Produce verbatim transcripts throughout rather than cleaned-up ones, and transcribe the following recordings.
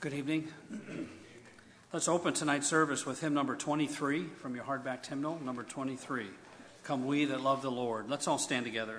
Good evening. Let's open tonight's service with hymn number twenty-three from your hardback hymnal, number twenty-three. Come we that love the Lord. Let's all stand together.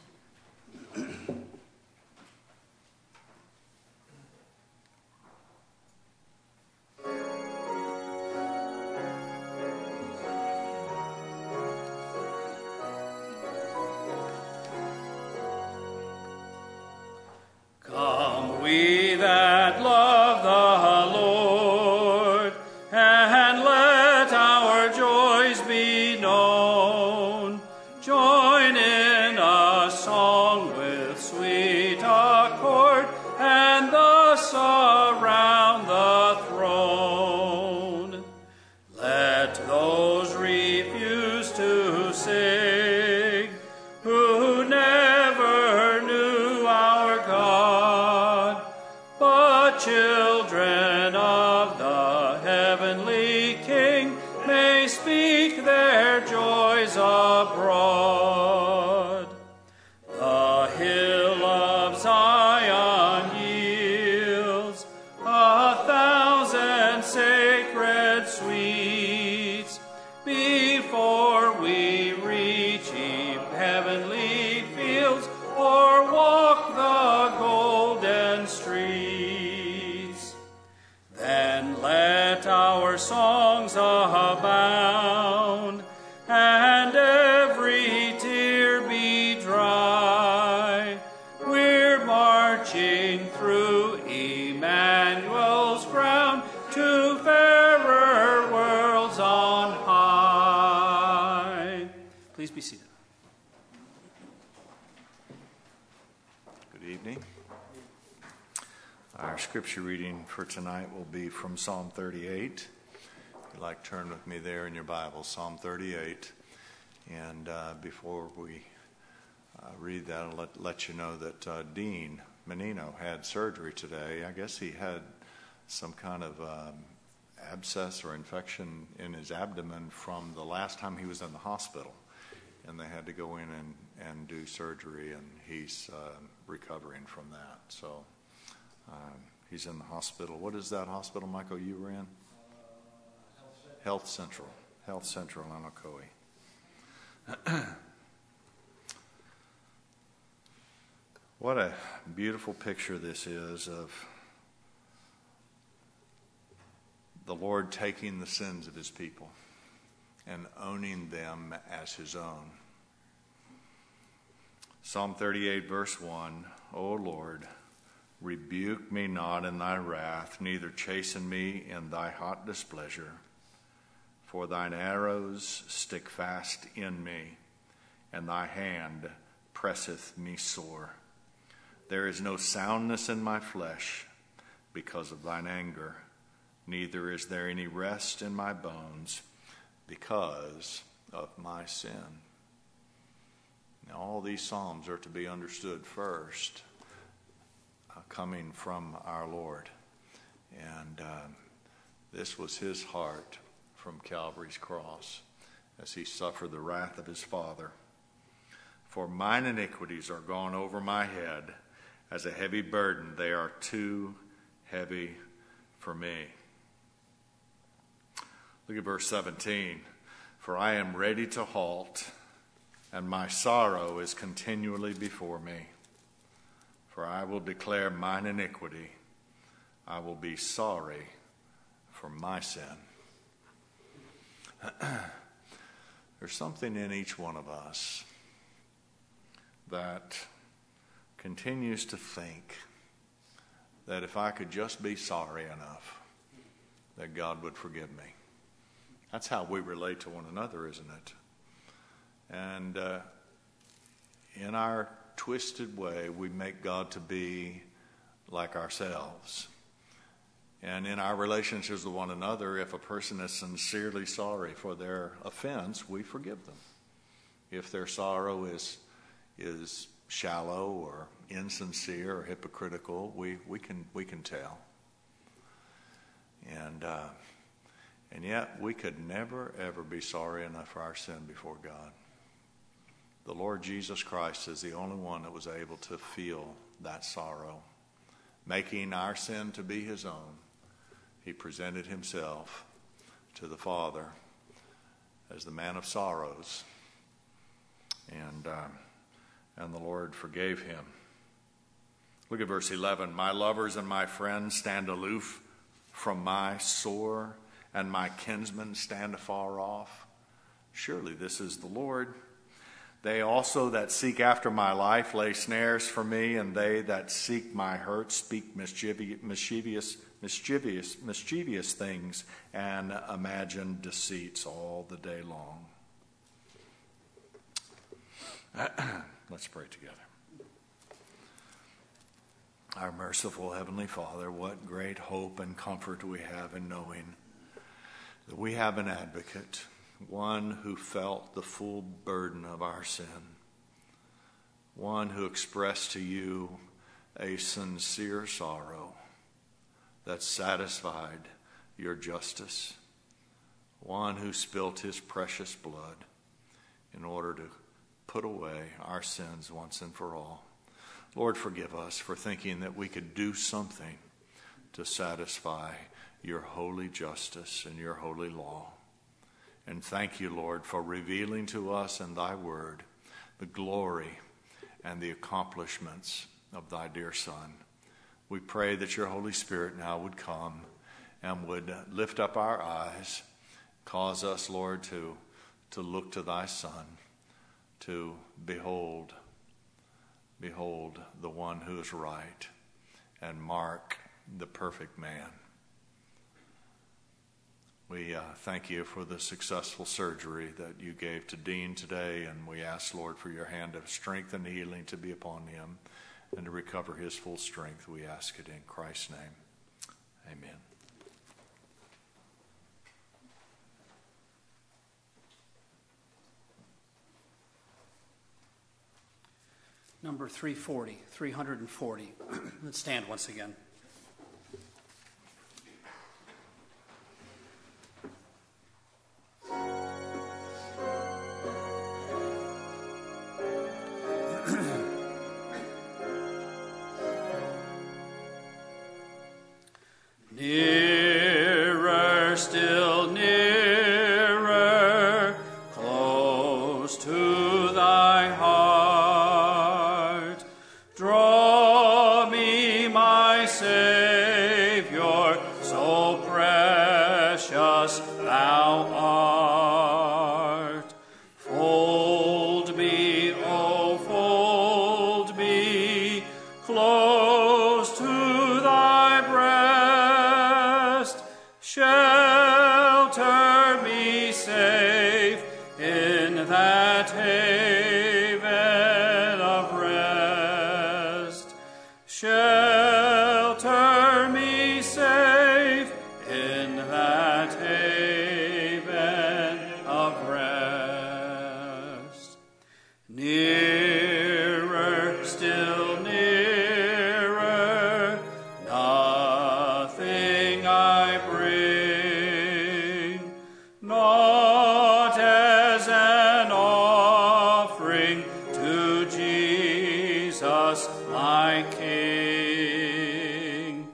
Come we that love the Lord, and let our joys be known. Join in a song with sweet accord, and thus around the throne. Let those refuse to sing, who never knew our God, but children of the heavenly King may speak their joys abroad. The hill of Zion yields a thousand sacred sweets before we reach ye heavenly fields or walk the golden streets. Then let our songs abound, and every tear be dry. We're marching through Emmanuel's ground to fairer worlds on high. Please be seated. Good evening. Our scripture reading for tonight will be from Psalm thirty-eight. If you'd like to turn with me there in your Bible, Psalm thirty-eight. And uh, before we uh, read that, I'll let, let you know that uh, Dean Menino had surgery today. I guess he had some kind of um, abscess or infection in his abdomen from the last time he was in the hospital. And they had to go in and, and do surgery, and he's uh, recovering from that. So um, he's in the hospital. What is that hospital, Michael, you were in? Health Central. Health Central in Ocoee. What a beautiful picture this is of the Lord taking the sins of his people and owning them as his own. Psalm thirty-eight, verse one, O Lord, rebuke me not in thy wrath, neither chasten me in thy hot displeasure. For thine arrows stick fast in me, and thy hand presseth me sore. There is no soundness in my flesh because of thine anger, neither is there any rest in my bones because of my sin. Now, all these psalms are to be understood first, uh, coming from our Lord. And uh, this was his heart from Calvary's cross as he suffered the wrath of his Father. For mine iniquities are gone over my head. As a heavy burden, they are too heavy for me. Look at verse seventeen. For I am ready to halt, and my sorrow is continually before me. For I will declare mine iniquity. I will be sorry for my sin. There's something in each one of us that continues to think that if I could just be sorry enough, that God would forgive me. That's how we relate to one another, isn't it? And uh, in our twisted way, we make God to be like ourselves. And in our relationships with one another, if a person is sincerely sorry for their offense, we forgive them. If their sorrow is is shallow or insincere or hypocritical, we, we can we can tell. And uh, and yet we could never ever be sorry enough for our sin before God. The Lord Jesus Christ is the only one that was able to feel that sorrow, making our sin to be his own he presented himself to the Father as the man of sorrows, and uh, and the Lord forgave him. Look at verse eleven. My lovers and my friends stand aloof from my sore, and my kinsmen stand afar off. Surely this is the Lord. They also that seek after my life lay snares for me, and they that seek my hurt speak mischievous, mischievous, mischievous, mischievous things and imagine deceits all the day long. Let's pray together. Our merciful Heavenly Father, what great hope and comfort we have in knowing that we have an advocate, one who felt the full burden of our sin, one who expressed to you a sincere sorrow that satisfied your justice, one who spilt his precious blood in order to put away our sins once and for all. Lord, forgive us for thinking that we could do something to satisfy your holy justice and your holy law. And thank you, Lord, for revealing to us in thy word the glory and the accomplishments of thy dear Son. We pray that your Holy Spirit now would come and would lift up our eyes, cause us, Lord, to, to look to thy Son, to behold, behold the one who is right, and mark the perfect man. We uh, thank you for the successful surgery that you gave to Dean today, and we ask, Lord, for your hand of strength and healing to be upon him and to recover his full strength. We ask it in Christ's name. Amen. Number three forty, three forty. Let's stand once again. Nearer, still nearer, close to thy heart. Draw me, my Savior, so precious thou art. Fold me, oh, fold me close to thy breast. Shelter me safe in that haven of rest. Shelter me safe in that haven of rest. Nearer, still nearer, nothing I bring, not as an offering to Jesus my King.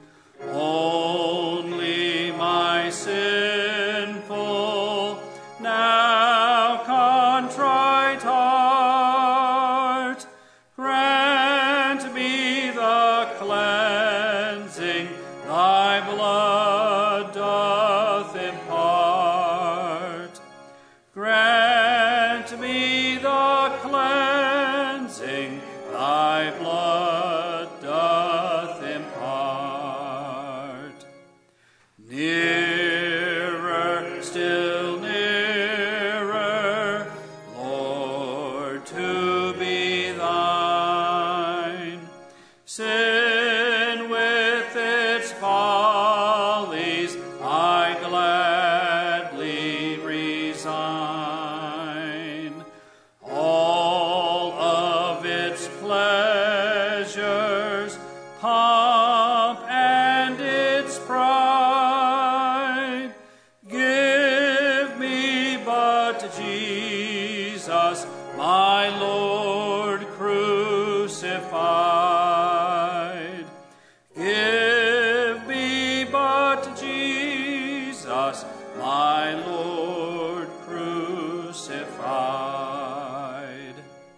Only my sinful, now contrite heart, grant me the cleansing thy blood doth impart. Grant me the cleansing thy blood doth impart. Nearer, still nearer, Lord, to be thine. Sin with its folly cross, my Lord crucified.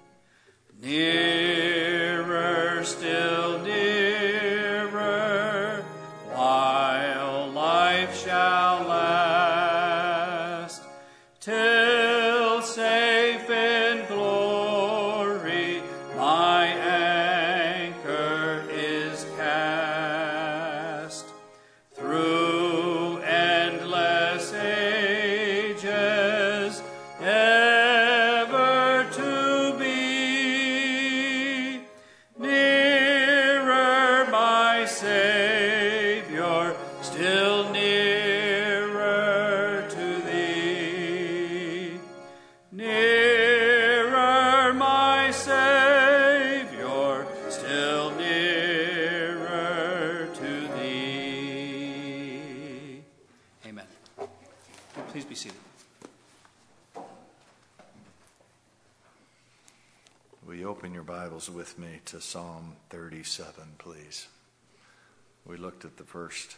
Nearer, still nearer, while life shall last, till safe in glory my anchor is cast. Through endless ages, ever to be nearer, my Savior, still nearer to thee. Nearer, my Savior, still nearer to thee. Amen. Please be seated. Will you open your Bibles with me to Psalm thirty-seven, please? We looked at the first,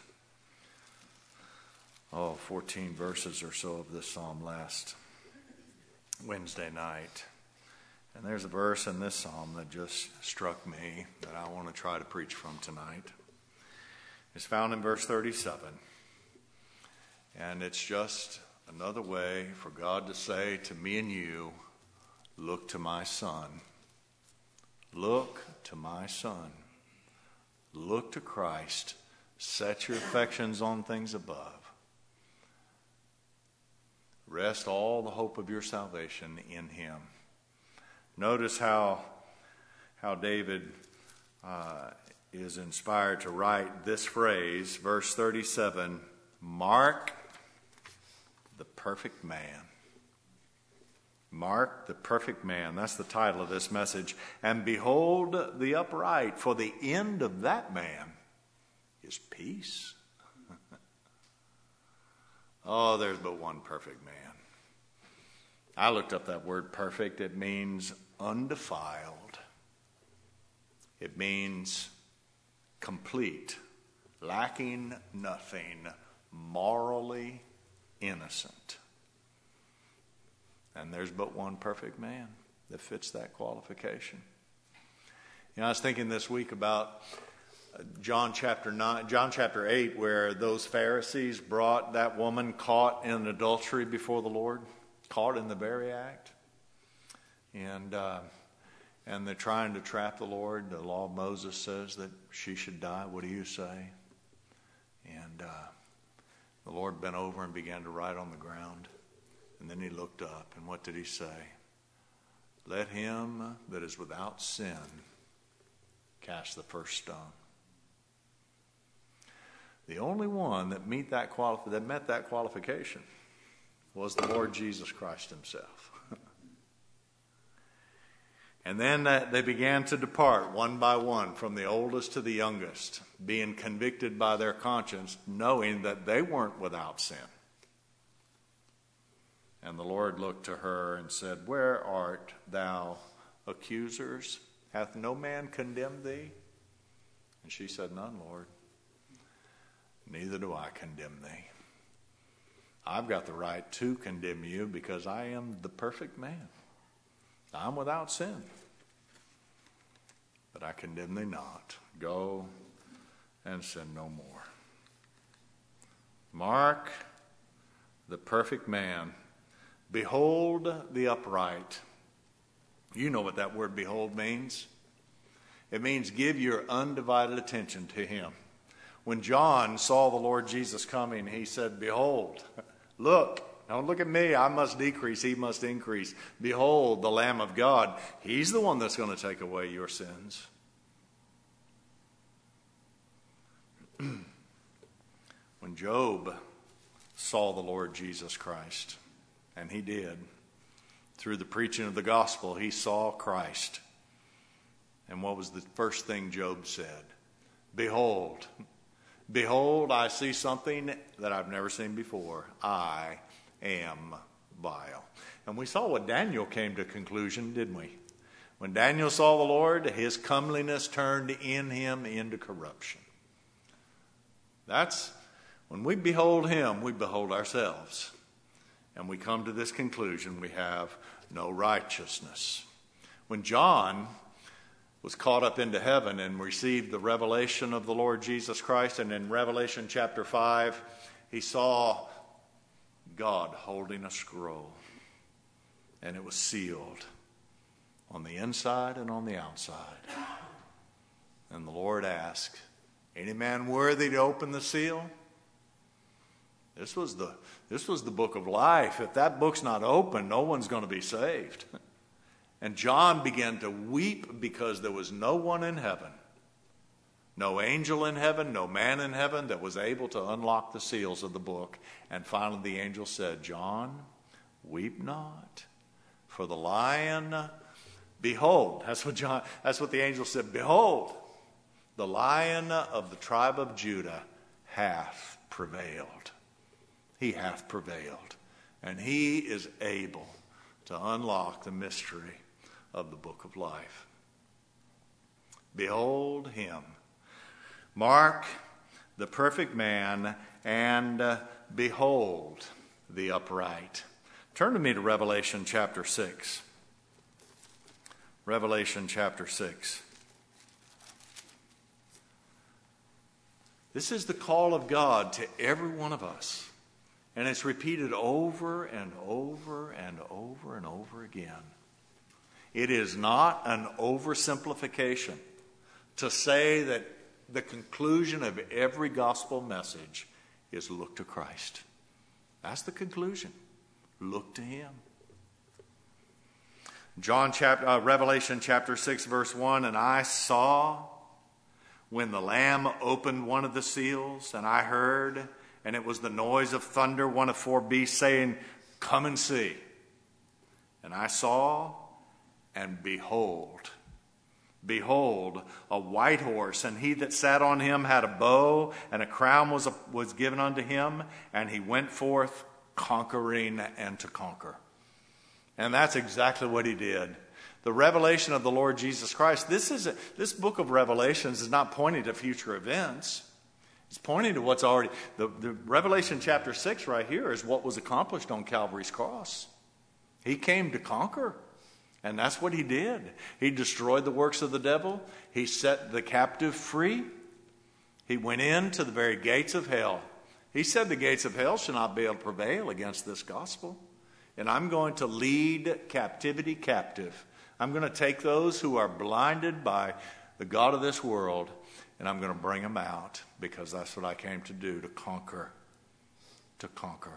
oh, fourteen verses or so of this psalm last Wednesday night. And there's a verse in this psalm that just struck me that I want to try to preach from tonight. It's found in verse thirty-seven. And it's just another way for God to say to me and you, look to my Son. Look to my Son. Look to Christ. Set your affections on things above. Rest all the hope of your salvation in Him. Notice how, how David uh, is inspired to write this phrase, verse thirty-seven, mark the perfect man. Mark the perfect man. That's the title of this message. And behold the upright, for the end of that man is peace. Oh, there's but one perfect man. I looked up that word perfect. It means undefiled. It means complete, lacking nothing, morally innocent. And there's but one perfect man that fits that qualification. You know, I was thinking this week about John chapter nine, John chapter eight, where those Pharisees brought that woman caught in adultery before the Lord, caught in the very act, and uh, and they're trying to trap the Lord. The law of Moses says that she should die. What do you say? And uh, the Lord bent over and began to write on the ground. And then he looked up, and what did he say? Let him that is without sin cast the first stone. The only one that meet that quali- that met that qualification was the Lord Jesus Christ himself. And then uh, they began to depart one by one, from the oldest to the youngest, being convicted by their conscience, knowing that they weren't without sin. And the Lord looked to her and said, where art thou, accusers? Hath no man condemned thee? And she said, none, Lord. Neither do I condemn thee. I've got the right to condemn you because I am the perfect man. I'm without sin. But I condemn thee not. Go and sin no more. Mark the perfect man. Behold the upright. You know what that word behold means. It means give your undivided attention to him. When John saw the Lord Jesus coming, he said, behold, look, don't look at me. I must decrease. He must increase. Behold the Lamb of God. He's the one that's going to take away your sins. When Job saw the Lord Jesus Christ, and he did, through the preaching of the gospel, he saw Christ. And what was the first thing Job said? Behold, behold, I see something that I've never seen before. I am vile. And we saw what Daniel came to conclusion, didn't we? When Daniel saw the Lord, his comeliness turned in him into corruption. That's When we behold him, we behold ourselves. And we come to this conclusion: we have no righteousness. When John was caught up into heaven and received the revelation of the Lord Jesus Christ, and in Revelation chapter five, he saw God holding a scroll, and it was sealed on the inside and on the outside. And the Lord asked, any man worthy to open the seal? This was the, this was the book of life. If that book's not open, no one's going to be saved. And John began to weep because there was no one in heaven, no angel in heaven, no man in heaven that was able to unlock the seals of the book. And finally the angel said, John, weep not, for the Lion, behold, that's what John, that's what the angel said, behold, the Lion of the tribe of Judah hath prevailed. He hath prevailed. And he is able to unlock the mystery of the book of life. Behold him. Mark the perfect man, and uh, behold the upright. Turn to me to Revelation chapter six. Revelation chapter six. This is the call of God to every one of us. And it's repeated over and over and over and over again. It is not an oversimplification to say that the conclusion of every gospel message is look to Christ. That's the conclusion. Look to him. John chapter, uh, Revelation chapter six, verse one, and I saw when the Lamb opened one of the seals, and I heard, and it was the noise of thunder, one of four beasts saying, come and see. And I saw, and behold, behold, a white horse, and he that sat on him had a bow, and a crown was, a, was given unto him, and he went forth conquering and to conquer. And that's exactly what he did. The revelation of the Lord Jesus Christ, this is a, this book of Revelations is not pointing to future events. It's pointing to what's already, the, the Revelation chapter six right here is what was accomplished on Calvary's cross. He came to conquer, and that's what he did. He destroyed the works of the devil. He set the captive free. He went into the very gates of hell. He said the gates of hell shall not be able to prevail against this gospel. And I'm going to lead captivity captive. I'm going to take those who are blinded by the god of this world, and I'm going to bring them out, because that's what I came to do, to conquer, to conquer.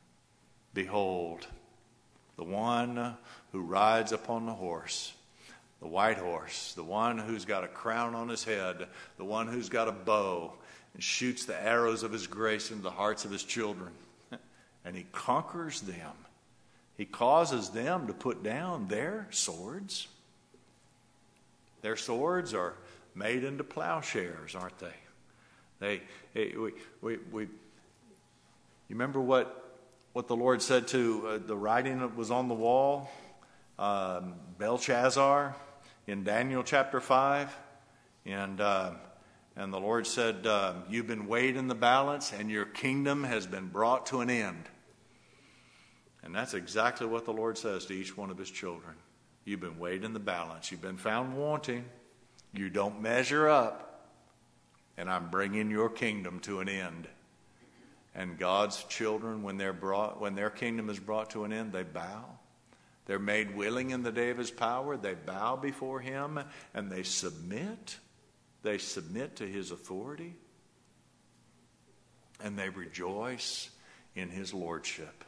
Behold, the one who rides upon the horse, the white horse, the one who's got a crown on his head, the one who's got a bow and shoots the arrows of his grace into the hearts of his children. And he conquers them. He causes them to put down their swords. Their swords are made into plowshares, aren't they? They, they we, we, we, you remember what, what the Lord said to uh, the writing that was on the wall? Um, Belshazzar in Daniel chapter five. And, uh, and the Lord said, uh, you've been weighed in the balance, and your kingdom has been brought to an end. And that's exactly what the Lord says to each one of his children. You've been weighed in the balance. You've been found wanting. You don't measure up. And I'm bringing your kingdom to an end. And God's children, when they're brought, when their kingdom is brought to an end, they bow. They're made willing in the day of his power. They bow before him, and they submit. They submit to his authority. And they rejoice in his lordship.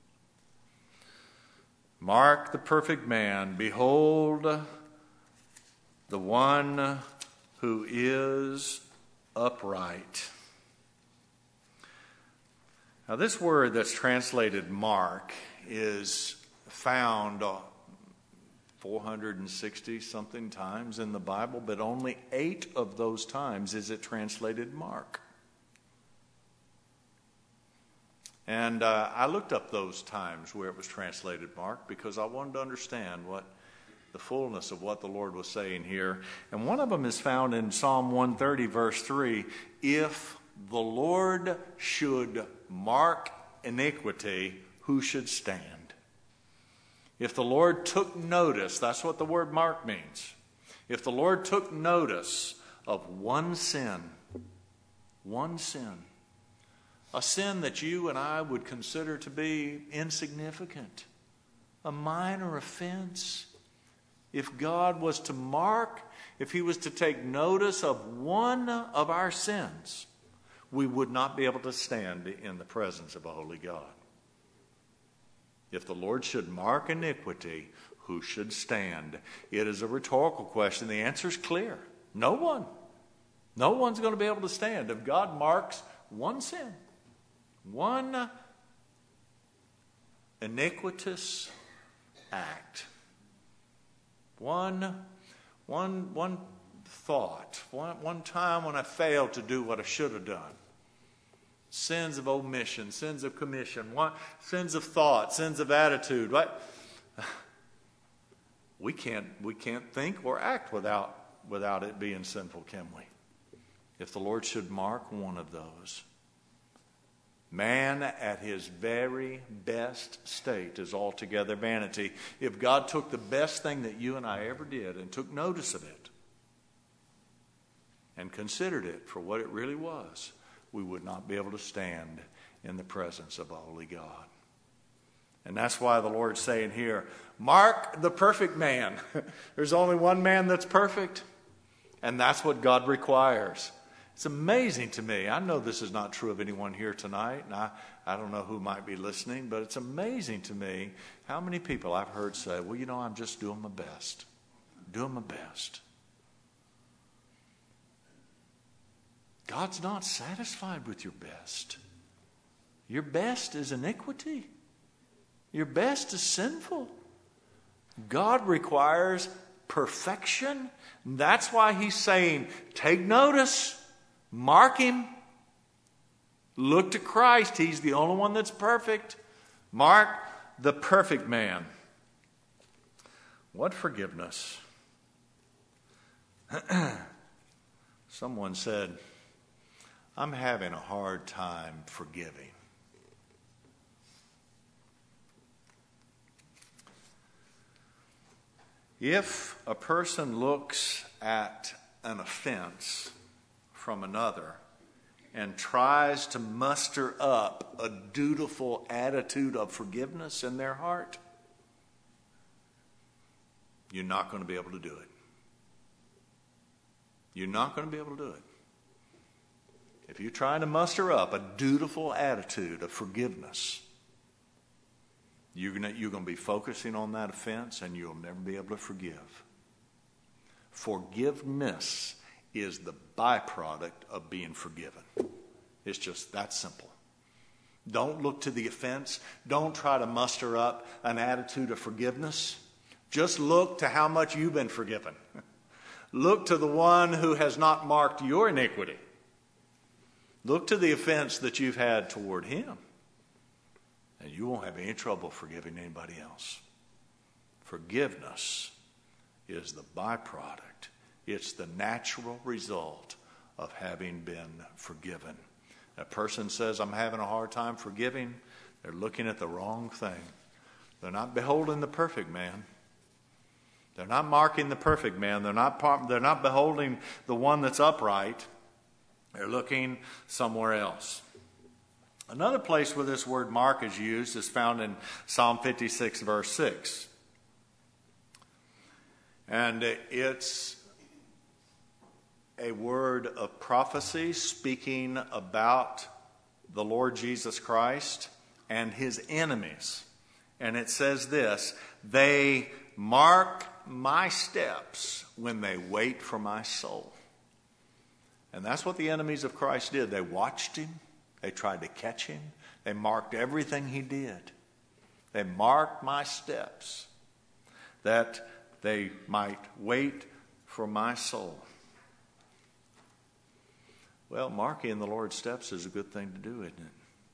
Mark the perfect man. Behold the one who is upright. Now, this word that's translated Mark is found four hundred sixty something times in the Bible, but only eight of those times is it translated Mark. And uh, I looked up those times where it was translated Mark, because I wanted to understand what the fullness of what the Lord was saying here. And one of them is found in Psalm one thirty, verse three. If the Lord should mark iniquity, who should stand? If the Lord took notice, that's what the word mark means. If the Lord took notice of one sin, one sin, a sin that you and I would consider to be insignificant, a minor offense, if God was to mark, if he was to take notice of one of our sins, we would not be able to stand in the presence of a holy God. If the Lord should mark iniquity, who should stand? It is a rhetorical question. The answer is clear. No one. No one's going to be able to stand if God marks one sin, one iniquitous act, one, one, one thought, one, one time when I failed to do what I should have done. Sins of omission, sins of commission, one, sins of thought, sins of attitude. Right? We can't, we can't think or act without, without it being sinful, can we? If the Lord should mark one of those, man at his very best state is altogether vanity. If God took the best thing that you and I ever did and took notice of it and considered it for what it really was, we would not be able to stand in the presence of a holy God. And that's why the Lord's saying here, mark the perfect man. There's only one man that's perfect, and that's what God requires. It's amazing to me. I know this is not true of anyone here tonight, and I, I don't know who might be listening, but it's amazing to me how many people I've heard say, well, you know, I'm just doing my best. Doing my best. God's not satisfied with your best. Your best is iniquity. Your best is sinful. God requires perfection. That's why he's saying, take notice. Mark him. Look to Christ. He's the only one that's perfect. Mark the perfect man. What forgiveness? Someone said, I'm having a hard time forgiving. If a person looks at an offense from another and tries to muster up a dutiful attitude of forgiveness in their heart, you're not going to be able to do it. You're not going to be able to do it. If you're trying to muster up a dutiful attitude of forgiveness, you're going to, you're going to be focusing on that offense and you'll never be able to forgive. Forgiveness is the byproduct of being forgiven. It's just that simple. Don't look to the offense. Don't try to muster up an attitude of forgiveness. Just look to how much you've been forgiven. Look to the one who has not marked your iniquity. Look to the offense that you've had toward him. And you won't have any trouble forgiving anybody else. Forgiveness is the byproduct. It's the natural result of having been forgiven. A person says, I'm having a hard time forgiving. They're looking at the wrong thing. They're not beholding the perfect man. They're not marking the perfect man. They're not, they're not beholding the one that's upright. They're looking somewhere else. Another place where this word mark is used is found in Psalm fifty-six, verse six. And it's a word of prophecy speaking about the Lord Jesus Christ and his enemies. And it says this, they mark my steps when they wait for my soul. And that's what the enemies of Christ did. They watched him. They tried to catch him. They marked everything he did. They marked my steps that they might wait for my soul. Well, marking the Lord's steps is a good thing to do, isn't it?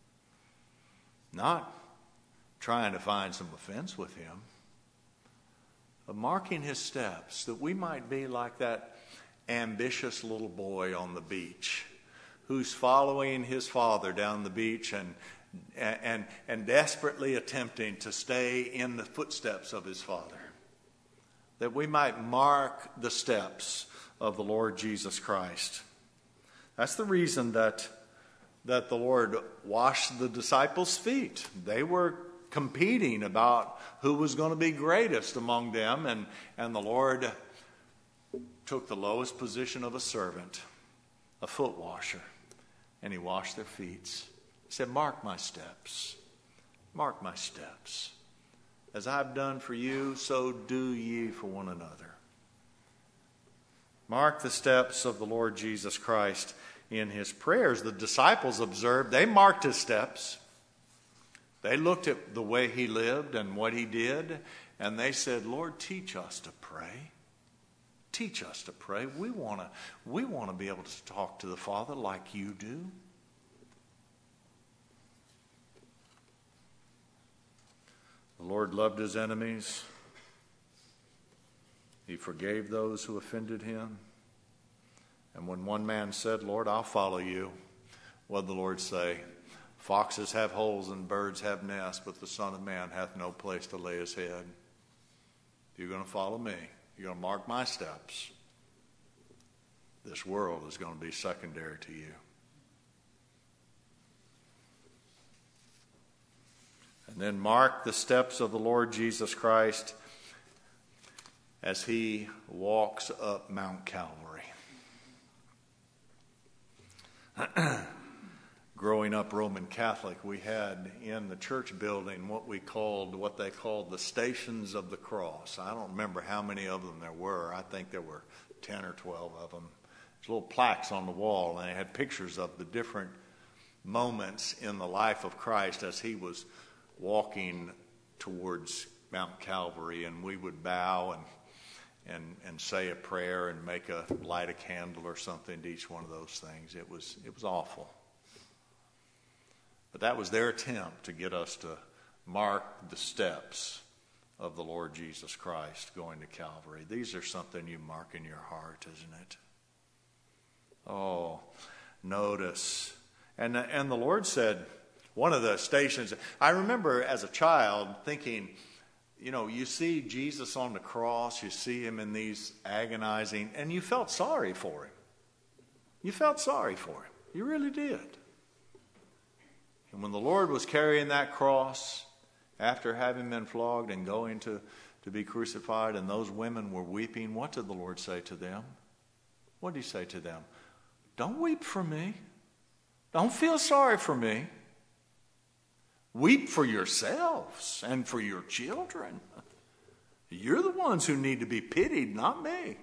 Not trying to find some offense with him, but marking his steps that we might be like that ambitious little boy on the beach who's following his father down the beach and and and desperately attempting to stay in the footsteps of his father, that we might mark the steps of the Lord Jesus Christ. That's the reason that that the Lord washed the disciples' feet. They were competing about who was going to be greatest among them, and, and the Lord took the lowest position of a servant, a foot washer, and he washed their feet. He said, mark my steps, mark my steps. As I've done for you, so do ye for one another. Mark the steps of the Lord Jesus Christ in his prayers. The disciples observed, they marked his steps. They looked at the way he lived and what he did, and they said, Lord, teach us to pray. Teach us to pray. We want to we want to be able to talk to the Father like you do. The Lord loved his enemies. He forgave those who offended him. And when one man said, Lord, I'll follow you, what did the Lord say? Foxes have holes and birds have nests, but the Son of Man hath no place to lay his head. If you're going to follow me, you're going to mark my steps, this world is going to be secondary to you. And then mark the steps of the Lord Jesus Christ as he walks up Mount Calvary. Growing up Roman Catholic, we had in the church building what we called, what they called the Stations of the Cross. I don't remember how many of them there were. I think there were ten or twelve of them. There's little plaques on the wall, and they had pictures of the different moments in the life of Christ as he was walking towards Mount Calvary, and we would bow and and and say a prayer and make a light a candle or something to each one of those things. It was it was awful. But that was their attempt to get us to mark the steps of the Lord Jesus Christ going to Calvary. These are something you mark in your heart, isn't it? Oh, notice. And, and the Lord said, one of the stations, I remember as a child thinking, you know, you see Jesus on the cross, you see him in these agonizing, and you felt sorry for him. You felt sorry for him. You really did. And when the Lord was carrying that cross, after having been flogged and going to, to be crucified, and those women were weeping, what did the Lord say to them? What did he say to them? Don't weep for me. Don't feel sorry for me. Weep for yourselves and for your children. You're the ones who need to be pitied, not me.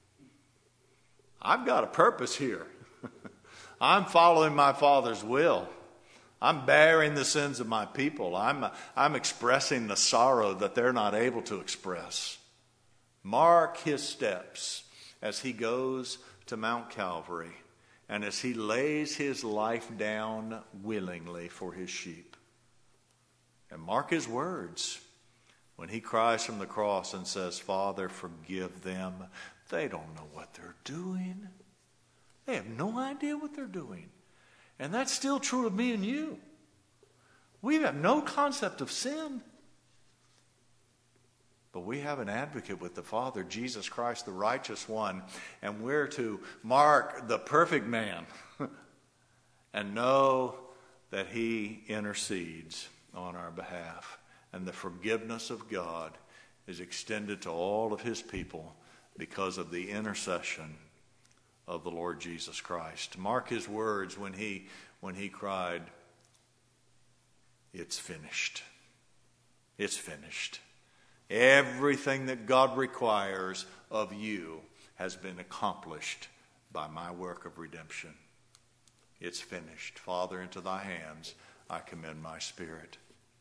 I've got a purpose here. I'm following my Father's will. I'm bearing the sins of my people. I'm, I'm expressing the sorrow that they're not able to express. Mark his steps as he goes to Mount Calvary and as he lays his life down willingly for his sheep. And mark his words when he cries from the cross and says, Father, forgive them. They don't know what they're doing. They have no idea what they're doing. And that's still true of me and you. We have no concept of sin. But we have an advocate with the Father, Jesus Christ, the righteous one. And we're to mark the perfect man and know that he intercedes on our behalf. And the forgiveness of God is extended to all of his people because of the intercession of the Lord Jesus Christ. Mark his words when he when he cried, it's finished. It's finished. Everything that God requires of you has been accomplished by my work of redemption. It's finished. Father, into thy hands I commend my spirit.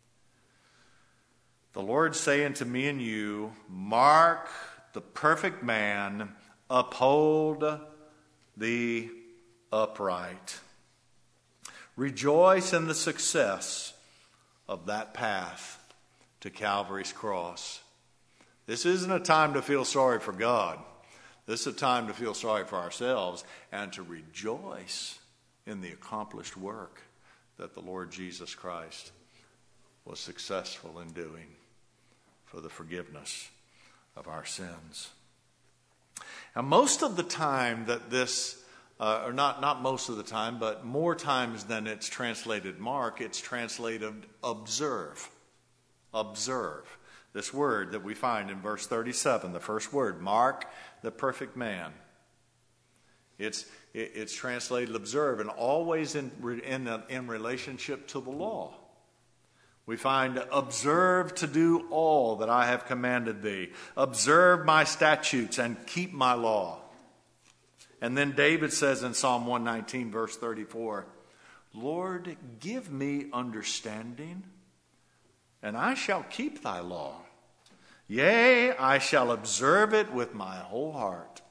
The Lord saying to me and you, mark the perfect man, uphold the upright. Rejoice in the success of that path to Calvary's cross. This isn't a time to feel sorry for God. This is a time to feel sorry for ourselves and to rejoice in the accomplished work that the Lord Jesus Christ was successful in doing for the forgiveness of our sins. Now, most of the time that this, uh, or not, not most of the time, but more times than it's translated mark, it's translated observe. Observe. This word that we find in verse thirty-seven, the first word, mark the perfect man. It's, it, it's translated observe, and always in, in, in relationship to the law. We find, observe to do all that I have commanded thee. Observe my statutes and keep my law. And then David says in Psalm one nineteen, verse thirty-four, Lord, give me understanding, and I shall keep thy law. Yea, I shall observe it with my whole heart.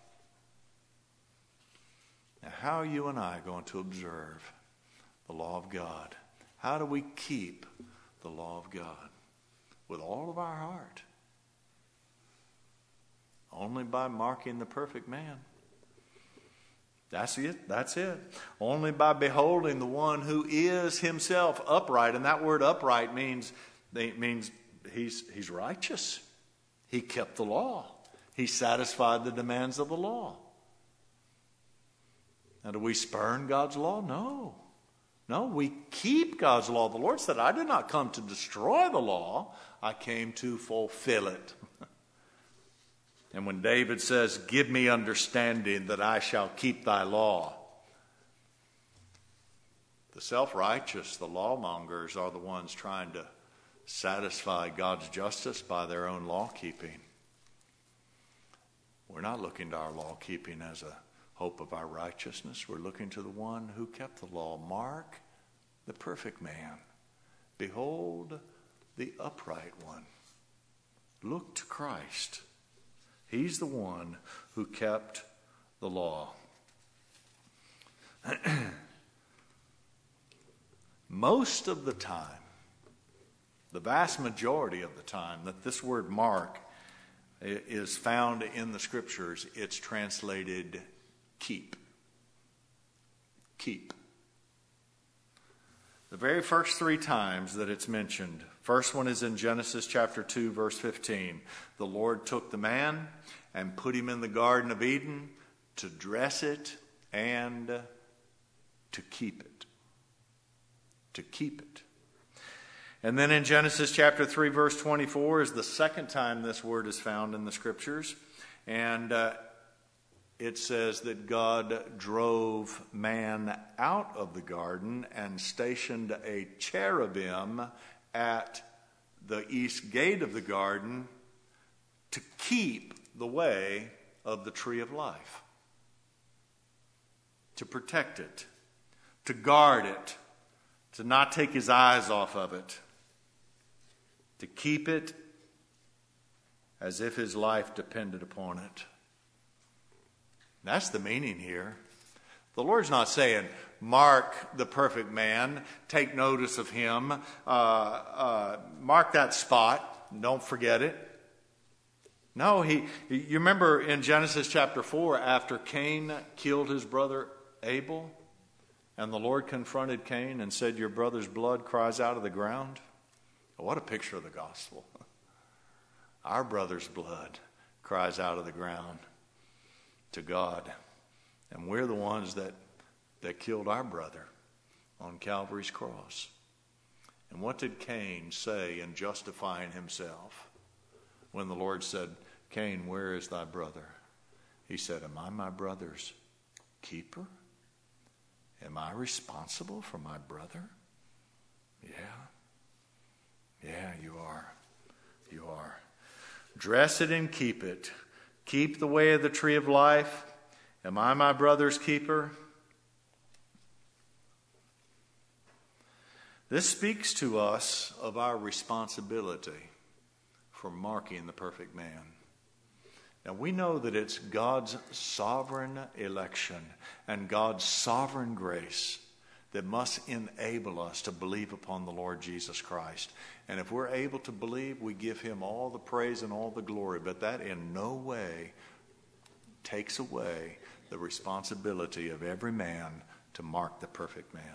Now, how are you and I going to observe the law of God? How do we keep the law of God? With all of our heart. Only by marking the perfect man. That's it. That's it. Only by beholding the one who is himself upright. And that word upright means, it means he's, he's righteous. He kept the law. He satisfied the demands of the law. Now, do we spurn God's law? No. No, we keep God's law. The Lord said, I did not come to destroy the law. I came to fulfill it. And when David says, give me understanding that I shall keep thy law, the self-righteous, the lawmongers, are the ones trying to satisfy God's justice by their own law-keeping. We're not looking to our law-keeping as a hope of our righteousness. We're looking to the one who kept the law. Mark the perfect man. Behold the upright one. Look to Christ. He's the one who kept the law. Most of the time, the vast majority of the time that this word mark is found in the scriptures, it's translated keep. Keep. The very first three times that it's mentioned, first one is in Genesis chapter two, verse fifteen. The Lord took the man and put him in the Garden of Eden to dress it and to keep it. To keep it. And then in Genesis chapter three, verse twenty-four is the second time this word is found in the scriptures. And uh, it says that God drove man out of the garden and stationed a cherubim at the east gate of the garden to keep the way of the tree of life. To protect it. To guard it. To not take his eyes off of it. To keep it as if his life depended upon it. That's the meaning here. The Lord's not saying, mark the perfect man, take notice of him, uh, uh, mark that spot, don't forget it. No, he. You remember in Genesis chapter four, after Cain killed his brother Abel, and the Lord confronted Cain and said, your brother's blood cries out of the ground. What a picture of the gospel. Our brother's blood cries out of the ground to God. And we're the ones that, that killed our brother on Calvary's cross. And what did Cain say in justifying himself when the Lord said, Cain, where is thy brother? He said, am I my brother's keeper? Am I responsible for my brother? Yeah. Yeah, you are. You are. Dress it and keep it. Keep the way of the tree of life. Am I my brother's keeper? This speaks to us of our responsibility for marking the perfect man. Now, we know that it's God's sovereign election and God's sovereign grace that must enable us to believe upon the Lord Jesus Christ. And if we're able to believe, we give him all the praise and all the glory. But that in no way takes away the responsibility of every man to mark the perfect man.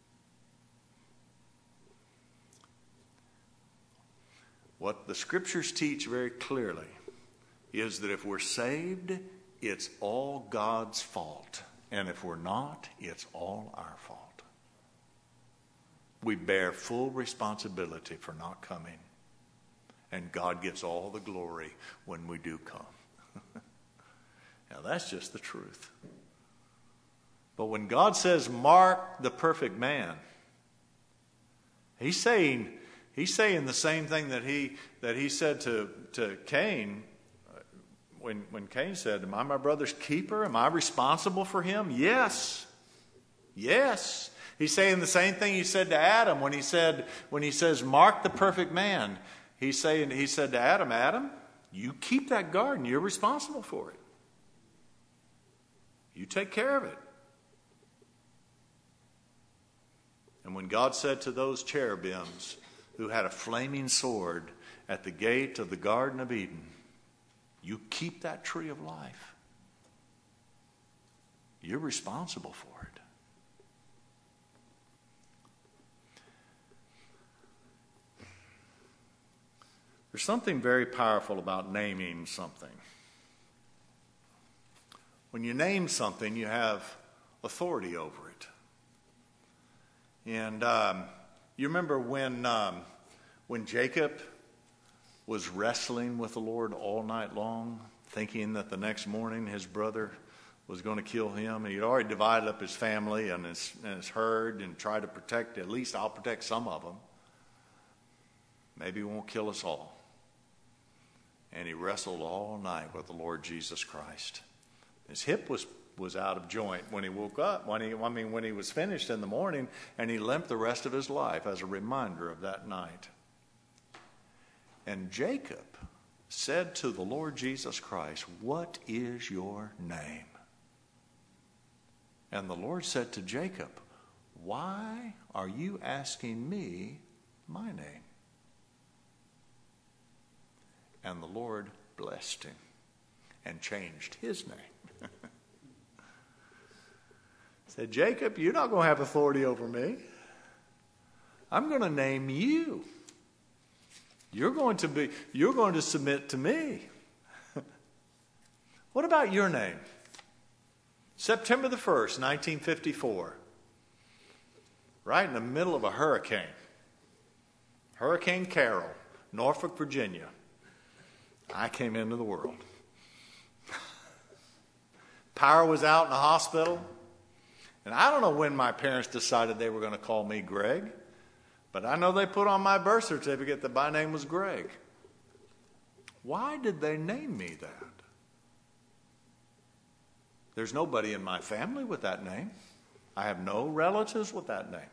What the scriptures teach very clearly is that if we're saved, it's all God's fault. And if we're not, it's all our fault. We bear full responsibility for not coming. And God gets all the glory when we do come. Now that's just the truth. But when God says, mark the perfect man, he's saying, he's saying the same thing that he that he said to, to Cain when, when Cain said, am I my brother's keeper? Am I responsible for him? Yes. Yes. He's saying the same thing he said to Adam when he said, when he says, mark the perfect man. He's saying, he said to Adam, Adam, you keep that garden. You're responsible for it. You take care of it. And when God said to those cherubims who had a flaming sword at the gate of the Garden of Eden, you keep that tree of life. You're responsible for it. There's something very powerful about naming something. When you name something, you have authority over it. And um, you remember when um, when Jacob was wrestling with the Lord all night long, thinking that the next morning his brother was going to kill him. And he'd already divided up his family and his, and his herd and tried to protect, at least I'll protect some of them. Maybe he won't kill us all. And he wrestled all night with the Lord Jesus Christ. His hip was, was out of joint when he woke up, when he, I mean, when he was finished in the morning, and he limped the rest of his life as a reminder of that night. And Jacob said to the Lord Jesus Christ, what is your name? And the Lord said to Jacob, why are you asking me my name? And the Lord blessed him and changed his name. Said, Jacob, you're not going to have authority over me. I'm going to name you. You're going to be, you're going to submit to me. What about your name? September the first, nineteen fifty-four. Right in the middle of a hurricane. Hurricane Carol, Norfolk, Virginia. I came into the world. Power was out in the hospital. And I don't know when my parents decided they were going to call me Greg. But I know they put on my birth certificate that my name was Greg. Why did they name me that? There's nobody in my family with that name. I have no relatives with that name.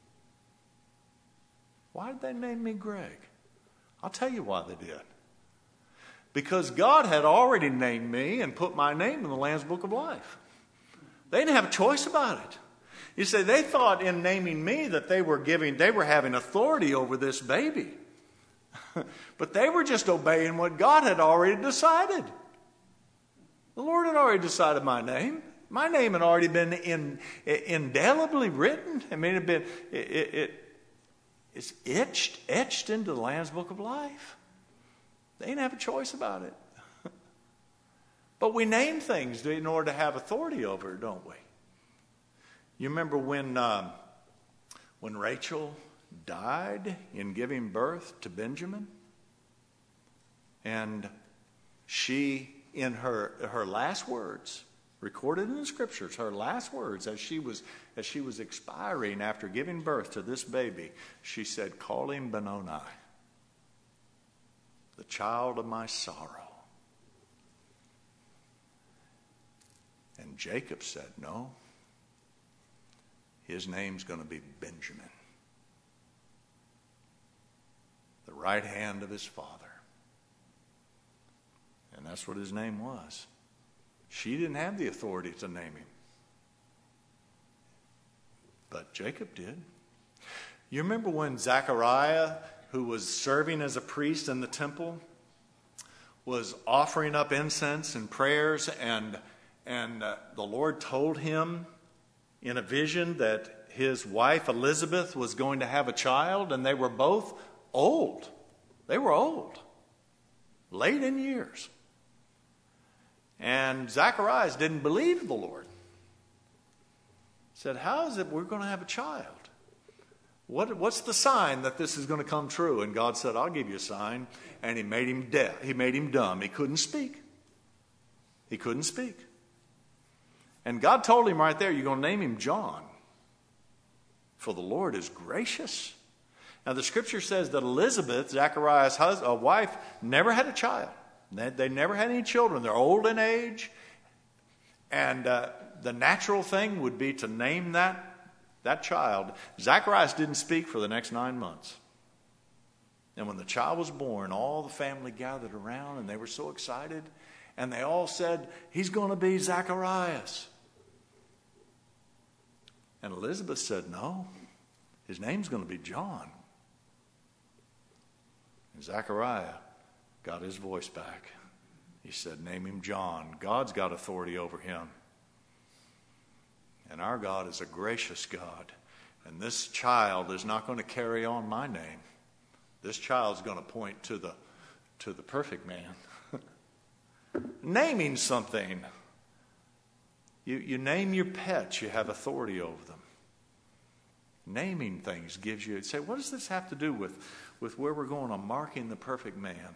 Why did they name me Greg? I'll tell you why they did. Because God had already named me and put my name in the Lamb's Book of Life. They didn't have a choice about it. You say they thought in naming me that they were giving, they were having authority over this baby. But they were just obeying what God had already decided. The Lord had already decided my name. My name had already been in, indelibly written. I mean, it had been, it, it, it, it's etched, etched into the Lamb's Book of Life. They didn't have a choice about it. But we name things in order to have authority over it, don't we? You remember when um, when Rachel died in giving birth to Benjamin? And she, in her her last words, recorded in the scriptures, her last words as she was as she was expiring after giving birth to this baby, she said, "Call him Benoni, the child of my sorrow." And Jacob said, "No, his name's going to be Benjamin, the right hand of his father." And that's what his name was. She didn't have the authority to name him, but Jacob did. You remember when Zechariah, who was serving as a priest in the temple, was offering up incense and prayers, and and uh, the Lord told him in a vision that his wife Elizabeth was going to have a child, and they were both old. They were old, late in years. And Zacharias didn't believe the Lord. He said, how is it we're going to have a child? What, what's the sign that this is going to come true? And God said, I'll give you a sign. And he made him deaf. He made him dumb. He couldn't speak. He couldn't speak. And God told him right there, you're going to name him John. For the Lord is gracious. Now the scripture says that Elizabeth, Zacharias' husband, a wife, never had a child. They, they never had any children. They're old in age. And uh, the natural thing would be to name that That child. Zacharias didn't speak for the next nine months. And when the child was born, all the family gathered around and they were so excited. And they all said, he's going to be Zacharias. And Elizabeth said, no, his name's going to be John. And Zachariah got his voice back. He said, name him John. God's got authority over him. And our God is a gracious God. And this child is not going to carry on my name. This child's going to point to the, to the perfect man. Naming something. You, you name your pets, you have authority over them. Naming things gives you, say, what does this have to do with, with where we're going on marking the perfect man?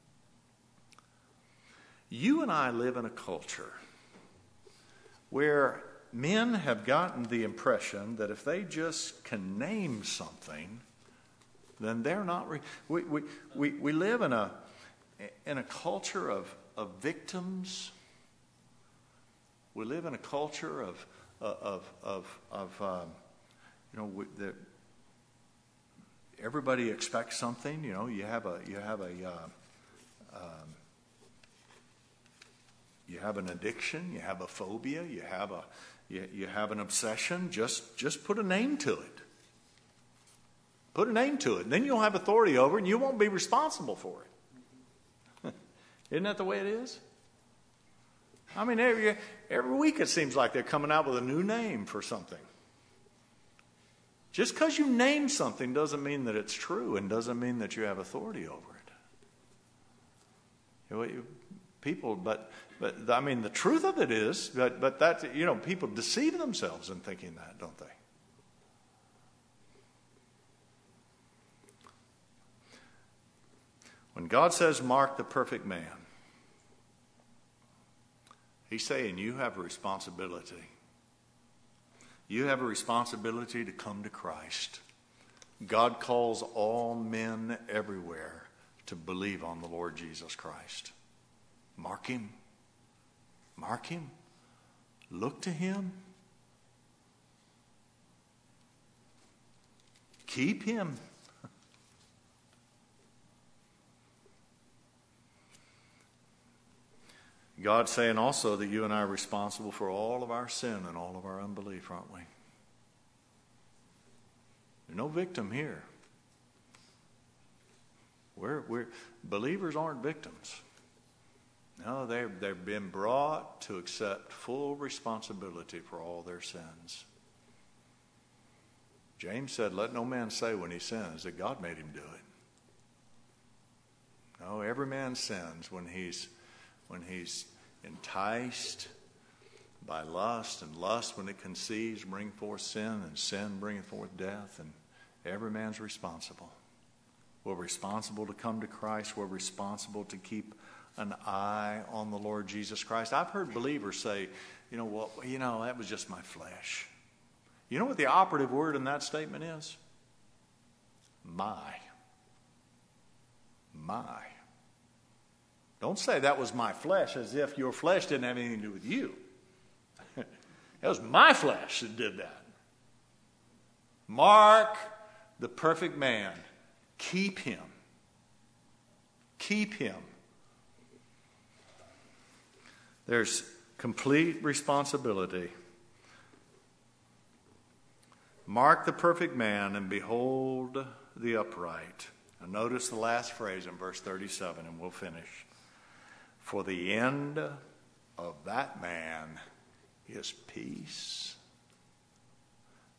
You and I live in a culture where men have gotten the impression that if they just can name something, then they're not. Re- we, we, we, we live in a in a culture of, of victims. We live in a culture of of of of um, you know we, the, everybody expects something. You know, you have a you have a uh, um, you have an addiction, you have a phobia, you have a You, you have an obsession, just, just put a name to it. Put a name to it. And then you'll have authority over it and you won't be responsible for it. Isn't that the way it is? I mean, every, every week it seems like they're coming out with a new name for something. Just because you name something doesn't mean that it's true and doesn't mean that you have authority over it. You know, you, people, but... But, I mean, the truth of it is, but, but that, you know, people deceive themselves in thinking that, don't they? When God says, mark the perfect man, he's saying you have a responsibility. You have a responsibility to come to Christ. God calls all men everywhere to believe on the Lord Jesus Christ. Mark him. Mark him. Look to him. Keep him. God's saying also that you and I are responsible for all of our sin and all of our unbelief, aren't we? There's no victim here. We're, we're, believers aren't victims. No, they've, they've been brought to accept full responsibility for all their sins. James said, let no man say when he sins that God made him do it. No, every man sins when he's, when he's enticed by lust, and lust, when it conceives, bring forth sin, and sin bringeth forth death, and every man's responsible. We're responsible to come to Christ. We're responsible to keep an eye on the Lord Jesus Christ. I've heard believers say, you know, well, you know, that was just my flesh. You know what the operative word in that statement is? My. My. Don't say that was my flesh as if your flesh didn't have anything to do with you. That was my flesh that did that. Mark the perfect man. Keep him. Keep him. There's complete responsibility. Mark the perfect man and behold the upright. Now notice the last phrase in verse thirty-seven, and we'll finish. For the end of that man is peace.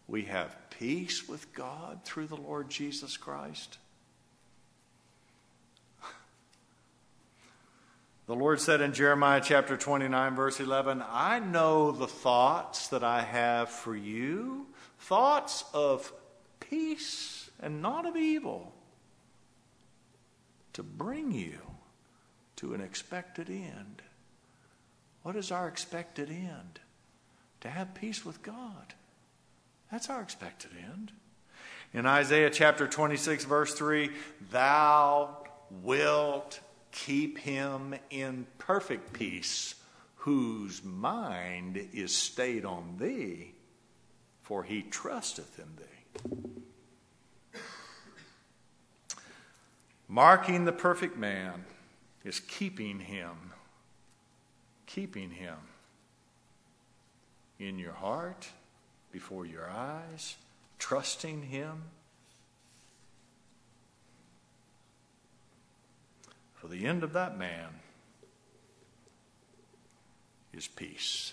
We have peace with God through the Lord Jesus Christ. The Lord said in Jeremiah chapter twenty-nine, verse eleven, I know the thoughts that I have for you, thoughts of peace and not of evil, to bring you to an expected end. What is our expected end? To have peace with God. That's our expected end. In Isaiah chapter twenty-six, verse three, thou wilt keep him in perfect peace, whose mind is stayed on thee, for he trusteth in thee. Marking the perfect man is keeping him, keeping him in your heart, before your eyes, trusting him. For the end of that man is peace.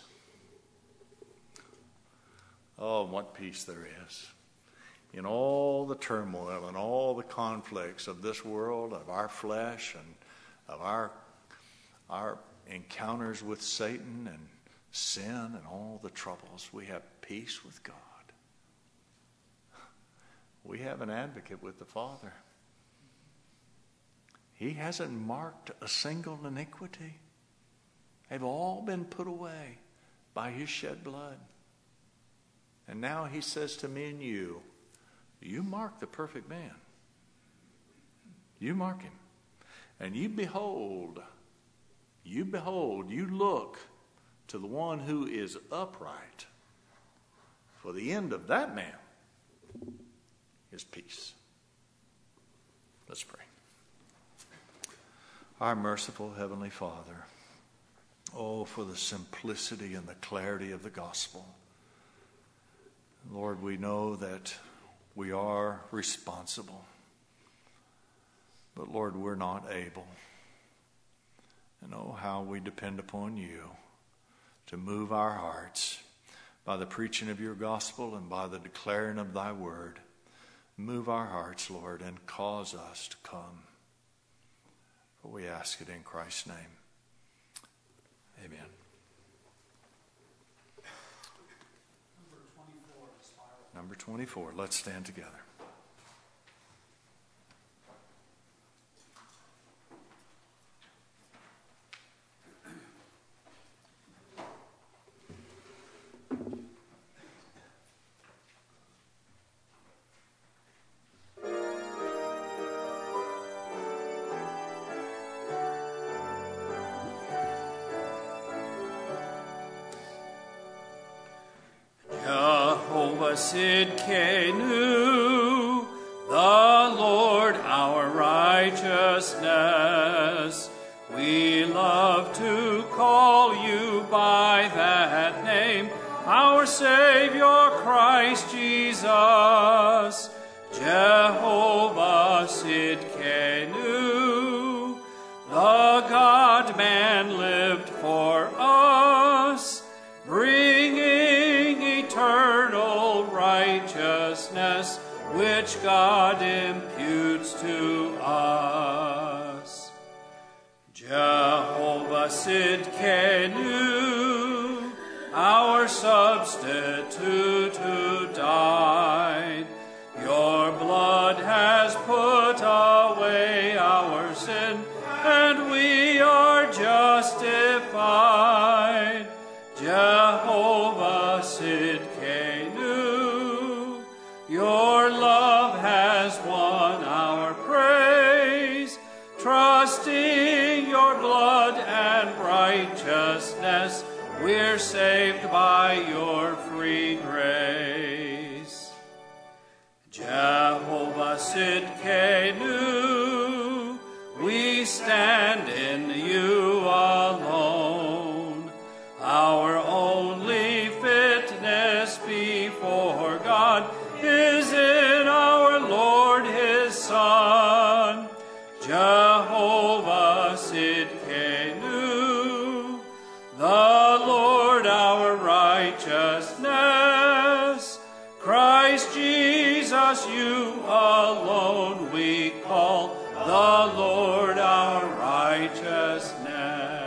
Oh, what peace there is. In all the turmoil and all the conflicts of this world, of our flesh and of our, our encounters with Satan and sin and all the troubles, we have peace with God. We have an advocate with the Father. He hasn't marked a single iniquity. They've all been put away by his shed blood. And now he says to me and you, you mark the perfect man. You mark him. And you behold, you behold, you look to the one who is upright. For the end of that man is peace. Let's pray. Our merciful Heavenly Father, oh, for the simplicity and the clarity of the gospel. Lord, we know that we are responsible, but Lord, we're not able. And oh, how we depend upon you to move our hearts by the preaching of your gospel and by the declaring of thy word. Move our hearts, Lord, and cause us to come. For we ask it in Christ's name. Amen. Number twenty-four, spiral. Number twenty-four. Let's stand together. Sidkenu, the Lord our righteousness. We love to call you by that name, our Savior Christ Jesus. Jehovah Sidkenu, the God-man lived for us, bringing eternal righteousness, which God imputes to us. Jehovah Sidkenu, our substitute who died, your blood has put away our sin, and we are justified. Jehovah Sidkenu, your love has won our praise. Trusting your blood and righteousness, we're saved by your free grace. Jehovah Sidkenu, we stand in you alone. Our only fitness before God is in our Lord his Son. Jehovah Sidkenu, the Lord our righteousness, Christ you alone we call the Lord our righteousness.